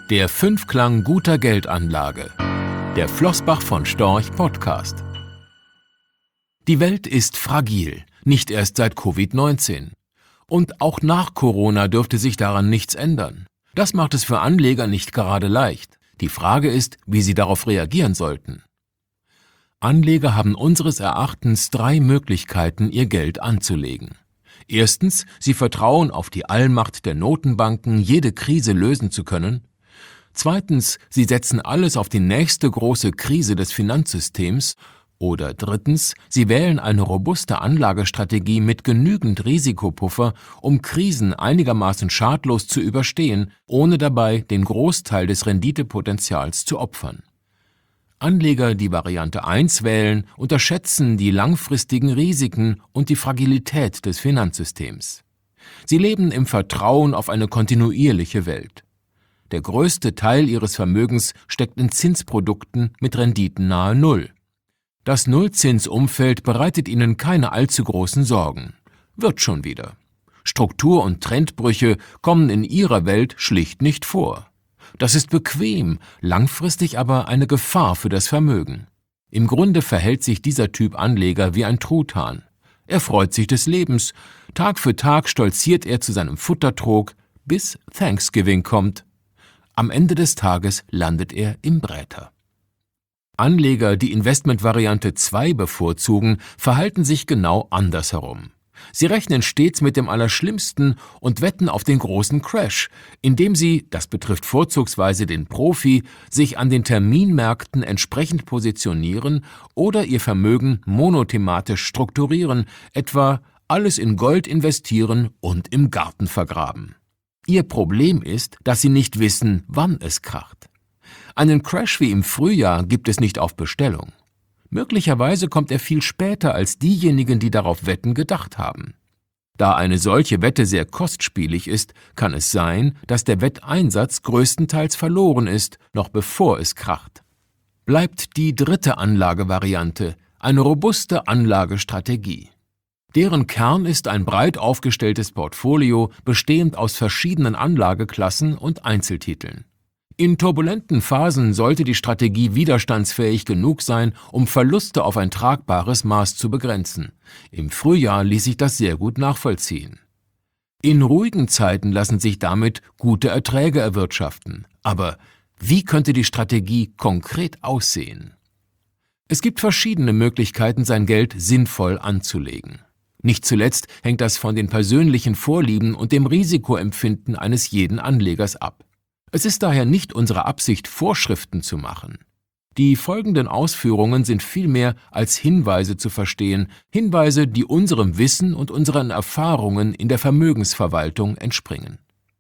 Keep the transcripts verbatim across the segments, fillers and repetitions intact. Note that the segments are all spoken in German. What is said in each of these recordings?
Der Fünfklang guter Geldanlage. Der Flossbach von Storch Podcast. Die Welt ist fragil, nicht erst seit Covid neunzehn. Und auch nach Corona dürfte sich daran nichts ändern. Das macht es für Anleger nicht gerade leicht. Die Frage ist, wie sie darauf reagieren sollten. Anleger haben unseres Erachtens drei Möglichkeiten, ihr Geld anzulegen. Erstens, sie vertrauen auf die Allmacht der Notenbanken, jede Krise lösen zu können. Zweitens, sie setzen alles auf die nächste große Krise des Finanzsystems. Oder drittens, sie wählen eine robuste Anlagestrategie mit genügend Risikopuffer, um Krisen einigermaßen schadlos zu überstehen, ohne dabei den Großteil des Renditepotenzials zu opfern. Anleger, die Variante eins wählen, unterschätzen die langfristigen Risiken und die Fragilität des Finanzsystems. Sie leben im Vertrauen auf eine kontinuierliche Welt. Der größte Teil ihres Vermögens steckt in Zinsprodukten mit Renditen nahe Null. Das Nullzinsumfeld bereitet ihnen keine allzu großen Sorgen. Wird schon wieder. Struktur- und Trendbrüche kommen in ihrer Welt schlicht nicht vor. Das ist bequem, langfristig aber eine Gefahr für das Vermögen. Im Grunde verhält sich dieser Typ Anleger wie ein Truthahn. Er freut sich des Lebens. Tag für Tag stolziert er zu seinem Futtertrog, bis Thanksgiving kommt. Am Ende des Tages landet er im Bräter. Anleger, die Investmentvariante zwei bevorzugen, verhalten sich genau andersherum. Sie rechnen stets mit dem Allerschlimmsten und wetten auf den großen Crash, indem sie, das betrifft vorzugsweise den Profi, sich an den Terminmärkten entsprechend positionieren oder ihr Vermögen monothematisch strukturieren, etwa alles in Gold investieren und im Garten vergraben. Ihr Problem ist, dass sie nicht wissen, wann es kracht. Einen Crash wie im Frühjahr gibt es nicht auf Bestellung. Möglicherweise kommt er viel später, als diejenigen, die darauf wetten, gedacht haben. Da eine solche Wette sehr kostspielig ist, kann es sein, dass der Wetteinsatz größtenteils verloren ist, noch bevor es kracht. Bleibt die dritte Anlagevariante, eine robuste Anlagestrategie. Deren Kern ist ein breit aufgestelltes Portfolio, bestehend aus verschiedenen Anlageklassen und Einzeltiteln. In turbulenten Phasen sollte die Strategie widerstandsfähig genug sein, um Verluste auf ein tragbares Maß zu begrenzen. Im Frühjahr ließ sich das sehr gut nachvollziehen. In ruhigen Zeiten lassen sich damit gute Erträge erwirtschaften. Aber wie könnte die Strategie konkret aussehen? Es gibt verschiedene Möglichkeiten, sein Geld sinnvoll anzulegen. Nicht zuletzt hängt das von den persönlichen Vorlieben und dem Risikoempfinden eines jeden Anlegers ab. Es ist daher nicht unsere Absicht, Vorschriften zu machen. Die folgenden Ausführungen sind vielmehr als Hinweise zu verstehen, Hinweise, die unserem Wissen und unseren Erfahrungen in der Vermögensverwaltung entspringen.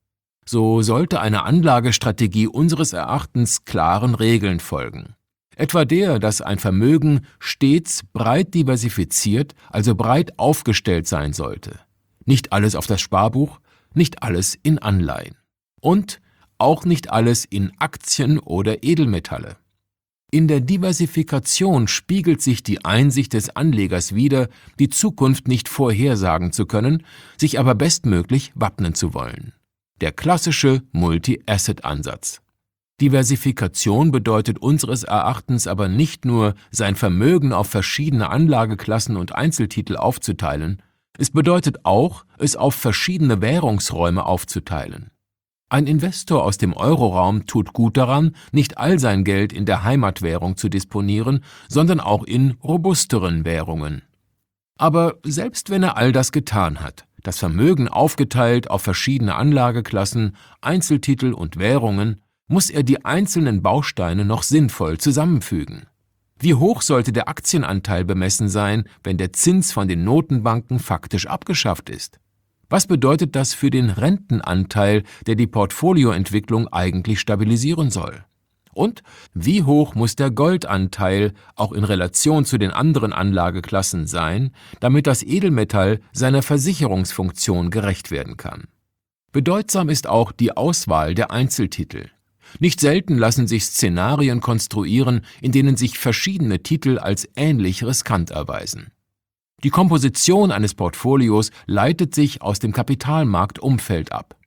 So sollte eine Anlagestrategie unseres Erachtens klaren Regeln folgen. Etwa der, dass ein Vermögen stets breit diversifiziert, also breit aufgestellt sein sollte. Nicht alles auf das Sparbuch, nicht alles in Anleihen. Und auch nicht alles in Aktien oder Edelmetalle. In der Diversifikation spiegelt sich die Einsicht des Anlegers wider, die Zukunft nicht vorhersagen zu können, sich aber bestmöglich wappnen zu wollen. Der klassische Multi-Asset-Ansatz. Diversifikation bedeutet unseres Erachtens aber nicht nur, sein Vermögen auf verschiedene Anlageklassen und Einzeltitel aufzuteilen, es bedeutet auch, es auf verschiedene Währungsräume aufzuteilen. Ein Investor aus dem Euroraum tut gut daran, nicht all sein Geld in der Heimatwährung zu disponieren, sondern auch in robusteren Währungen. Aber selbst wenn er all das getan hat, das Vermögen aufgeteilt auf verschiedene Anlageklassen, Einzeltitel und Währungen, muss er die einzelnen Bausteine noch sinnvoll zusammenfügen. Wie hoch sollte der Aktienanteil bemessen sein, wenn der Zins von den Notenbanken faktisch abgeschafft ist? Was bedeutet das für den Rentenanteil, der die Portfolioentwicklung eigentlich stabilisieren soll? Und wie hoch muss der Goldanteil auch in Relation zu den anderen Anlageklassen sein, damit das Edelmetall seiner Versicherungsfunktion gerecht werden kann? Bedeutsam ist auch die Auswahl der Einzeltitel. Nicht selten lassen sich Szenarien konstruieren, in denen sich verschiedene Titel als ähnlich riskant erweisen. Die Komposition eines Portfolios leitet sich aus dem Kapitalmarktumfeld ab.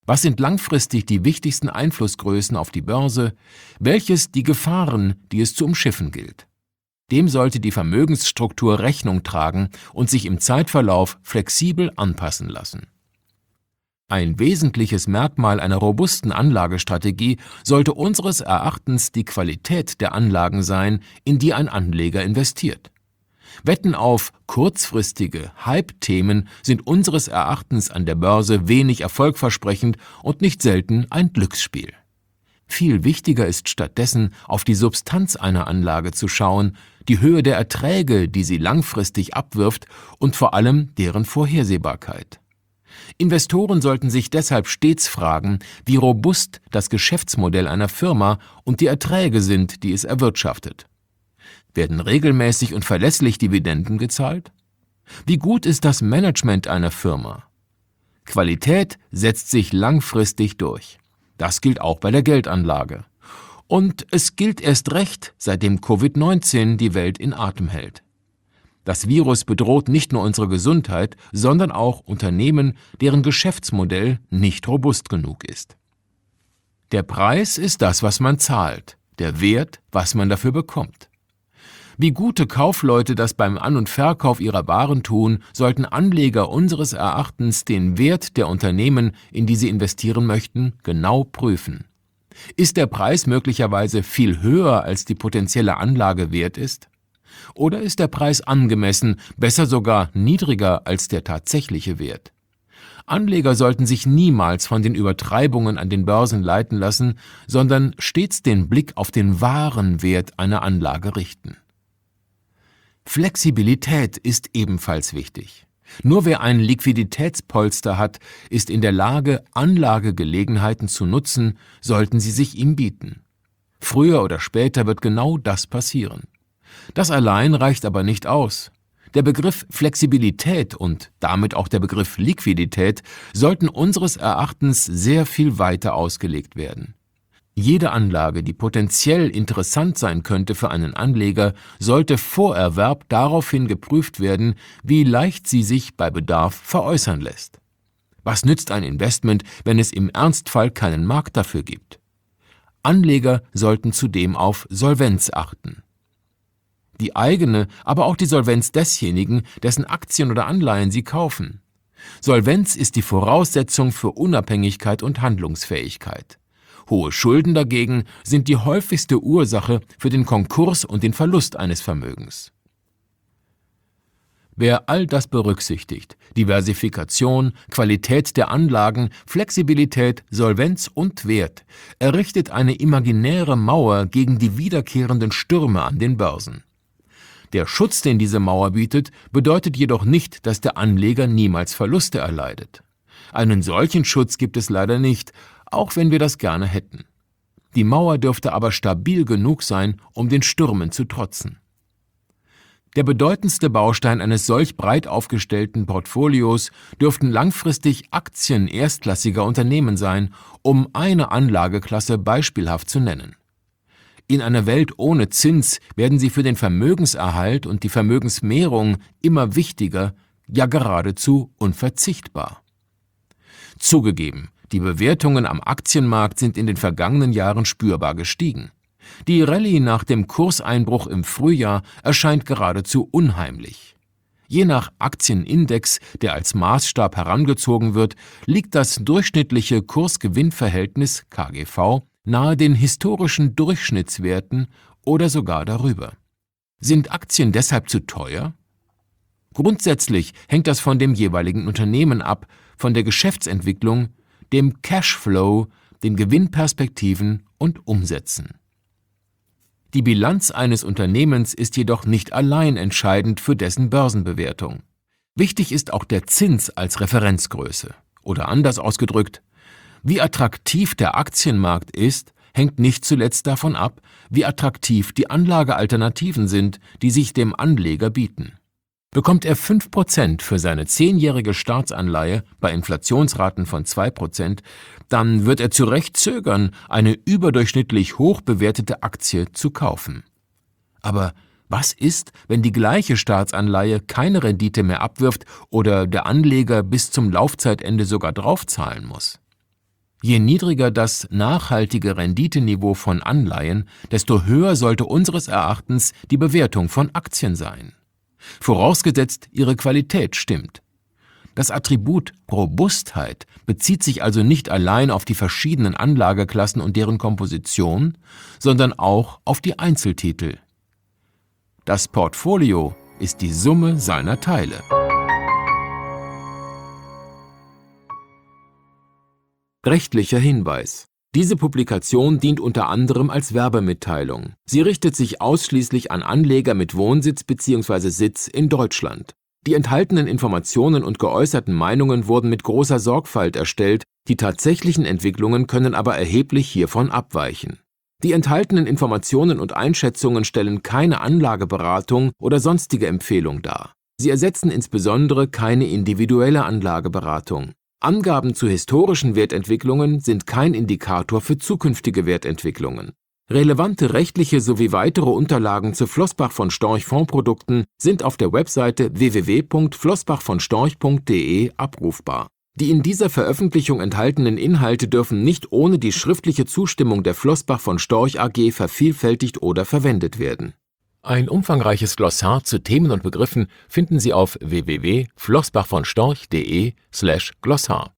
Was sind langfristig die wichtigsten Einflussgrößen auf die Börse? Welches die Gefahren, die es zu umschiffen gilt? Dem sollte die Vermögensstruktur Rechnung tragen und sich im Zeitverlauf flexibel anpassen lassen. Ein wesentliches Merkmal einer robusten Anlagestrategie sollte unseres Erachtens die Qualität der Anlagen sein, in die ein Anleger investiert. Wetten auf kurzfristige Hype-Themen sind unseres Erachtens an der Börse wenig erfolgversprechend und nicht selten ein Glücksspiel. Viel wichtiger ist stattdessen, auf die Substanz einer Anlage zu schauen, die Höhe der Erträge, die sie langfristig abwirft und vor allem deren Vorhersehbarkeit. Investoren sollten sich deshalb stets fragen, wie robust das Geschäftsmodell einer Firma und die Erträge sind, die es erwirtschaftet. Werden regelmäßig und verlässlich Dividenden gezahlt? Wie gut ist das Management einer Firma? Qualität setzt sich langfristig durch. Das gilt auch bei der Geldanlage. Und es gilt erst recht, seitdem Covid neunzehn die Welt in Atem hält. Das Virus bedroht nicht nur unsere Gesundheit, sondern auch Unternehmen, deren Geschäftsmodell nicht robust genug ist. Der Preis ist das, was man zahlt, der Wert, was man dafür bekommt. Wie gute Kaufleute das beim An- und Verkauf ihrer Waren tun, sollten Anleger unseres Erachtens den Wert der Unternehmen, in die sie investieren möchten, genau prüfen. Ist der Preis möglicherweise viel höher, als die potenzielle Anlage wert ist? Oder ist der Preis angemessen, besser sogar niedriger als der tatsächliche Wert? Anleger sollten sich niemals von den Übertreibungen an den Börsen leiten lassen, sondern stets den Blick auf den wahren Wert einer Anlage richten. Flexibilität ist ebenfalls wichtig. Nur wer ein Liquiditätspolster hat, ist in der Lage, Anlagegelegenheiten zu nutzen, sollten sie sich ihm bieten. Früher oder später wird genau das passieren. Das allein reicht aber nicht aus. Der Begriff Flexibilität und damit auch der Begriff Liquidität sollten unseres Erachtens sehr viel weiter ausgelegt werden. Jede Anlage, die potenziell interessant sein könnte für einen Anleger, sollte vor Erwerb daraufhin geprüft werden, wie leicht sie sich bei Bedarf veräußern lässt. Was nützt ein Investment, wenn es im Ernstfall keinen Markt dafür gibt? Anleger sollten zudem auf Solvenz achten. Die eigene, aber auch die Solvenz desjenigen, dessen Aktien oder Anleihen sie kaufen. Solvenz ist die Voraussetzung für Unabhängigkeit und Handlungsfähigkeit. Hohe Schulden dagegen sind die häufigste Ursache für den Konkurs und den Verlust eines Vermögens. Wer all das berücksichtigt, Diversifikation, Qualität der Anlagen, Flexibilität, Solvenz und Wert, errichtet eine imaginäre Mauer gegen die wiederkehrenden Stürme an den Börsen. Der Schutz, den diese Mauer bietet, bedeutet jedoch nicht, dass der Anleger niemals Verluste erleidet. Einen solchen Schutz gibt es leider nicht, auch wenn wir das gerne hätten. Die Mauer dürfte aber stabil genug sein, um den Stürmen zu trotzen. Der bedeutendste Baustein eines solch breit aufgestellten Portfolios dürften langfristig Aktien erstklassiger Unternehmen sein, um eine Anlageklasse beispielhaft zu nennen. In einer Welt ohne Zins werden sie für den Vermögenserhalt und die Vermögensmehrung immer wichtiger, ja geradezu unverzichtbar. Zugegeben, die Bewertungen am Aktienmarkt sind in den vergangenen Jahren spürbar gestiegen. Die Rallye nach dem Kurseinbruch im Frühjahr erscheint geradezu unheimlich. Je nach Aktienindex, der als Maßstab herangezogen wird, liegt das durchschnittliche Kurs-Gewinn-Verhältnis K G V nahe den historischen Durchschnittswerten oder sogar darüber. Sind Aktien deshalb zu teuer? Grundsätzlich hängt das von dem jeweiligen Unternehmen ab, von der Geschäftsentwicklung, dem Cashflow, den Gewinnperspektiven und Umsätzen. Die Bilanz eines Unternehmens ist jedoch nicht allein entscheidend für dessen Börsenbewertung. Wichtig ist auch der Zins als Referenzgröße. Oder anders ausgedrückt, wie attraktiv der Aktienmarkt ist, hängt nicht zuletzt davon ab, wie attraktiv die Anlagealternativen sind, die sich dem Anleger bieten. Bekommt er fünf Prozent für seine zehnjährige Staatsanleihe bei Inflationsraten von zwei Prozent, dann wird er zu Recht zögern, eine überdurchschnittlich hoch bewertete Aktie zu kaufen. Aber was ist, wenn die gleiche Staatsanleihe keine Rendite mehr abwirft oder der Anleger bis zum Laufzeitende sogar draufzahlen muss? Je niedriger das nachhaltige Renditeniveau von Anleihen, desto höher sollte unseres Erachtens die Bewertung von Aktien sein. Vorausgesetzt, ihre Qualität stimmt. Das Attribut Robustheit bezieht sich also nicht allein auf die verschiedenen Anlageklassen und deren Komposition, sondern auch auf die Einzeltitel. Das Portfolio ist die Summe seiner Teile. Rechtlicher Hinweis. Diese Publikation dient unter anderem als Werbemitteilung. Sie richtet sich ausschließlich an Anleger mit Wohnsitz bzw. Sitz in Deutschland. Die enthaltenen Informationen und geäußerten Meinungen wurden mit großer Sorgfalt erstellt, die tatsächlichen Entwicklungen können aber erheblich hiervon abweichen. Die enthaltenen Informationen und Einschätzungen stellen keine Anlageberatung oder sonstige Empfehlung dar. Sie ersetzen insbesondere keine individuelle Anlageberatung. Angaben zu historischen Wertentwicklungen sind kein Indikator für zukünftige Wertentwicklungen. Relevante rechtliche sowie weitere Unterlagen zu Flossbach von Storch Fondsprodukten sind auf der Webseite w w w punkt flossbach von storch punkt de abrufbar. Die in dieser Veröffentlichung enthaltenen Inhalte dürfen nicht ohne die schriftliche Zustimmung der Flossbach von Storch A G vervielfältigt oder verwendet werden. Ein umfangreiches Glossar zu Themen und Begriffen finden Sie auf w w w punkt flossbach von storch punkt de slash Glossar.